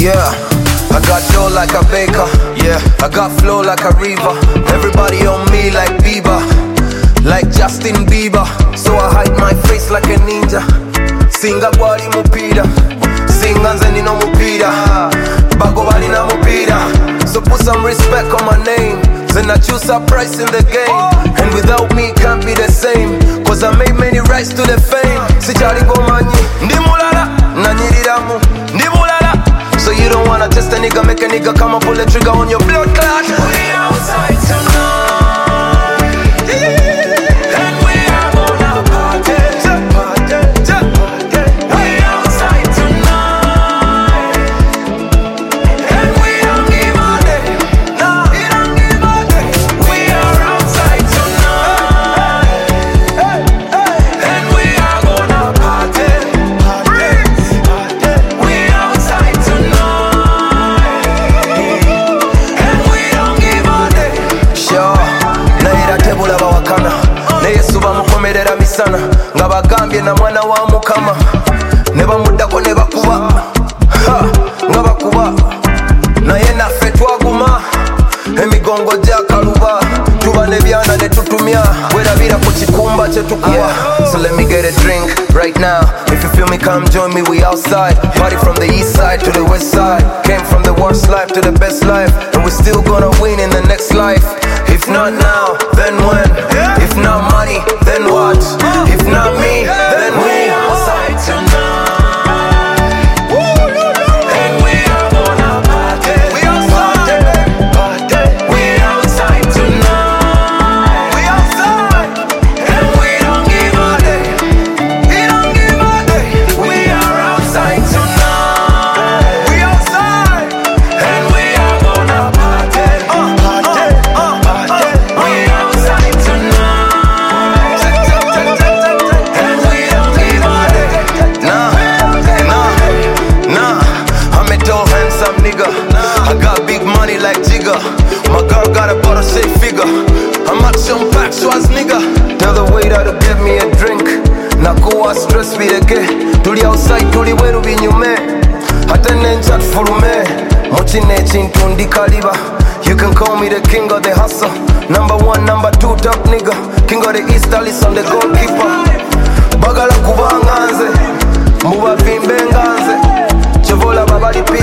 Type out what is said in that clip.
Yeah, I got dough like a baker. Yeah, I got flow like a river. Everybody on me like Bieber, like Justin Bieber. So I hide my face like a ninja. Singa gwali mupira, singa nze nino mupira, bago bali na mupira. So put some respect on my name. Then I choose a price in the game. And without me it can't be the same, cause I made many rights to the fame. Sichari gomanyi, ndi mulala, nanyiriramu, ndi mulala. So you don't wanna test a nigga, make a nigga come and pull the trigger on your blood clot. We outside tonight. Nga bagambye na mwana wa mukama ne bamuddako ne bakuba nga bakuba naye naffe twaguma emigongo gyakaluba tuba ne byana ne tutumya werabira ku kikumba kye tukuba. So let me get a drink right now. If you feel me, come join me, we outside. Party from the east side to the west side. Came from the worst life to the best life, and we're still gonna win in the next life. If not now, then when? If not money, then what? If not me, then we outside tonight. And we are gonna party. We outside, party. We outside tonight. We outside, and we don't give a day. We don't give a day. We are outside tonight. We outside, and we are gonna party. I got big money like Jigga. My girl got a bottle shape figure. I'm action packed, Schwarz nigga. Tell the waiter to get me a drink. Nakuwa stress bireke. Tuli outside, tuli weru binyume. Hata nenja tfulume. Muchine chintu ndi kaliba. You can call me the king of the hustle. Number 1, number 2 top nigga. King of the east, Alice on the goalkeeper. Bagala kubanganze. Muba vimbe nganze. Chovola babali pi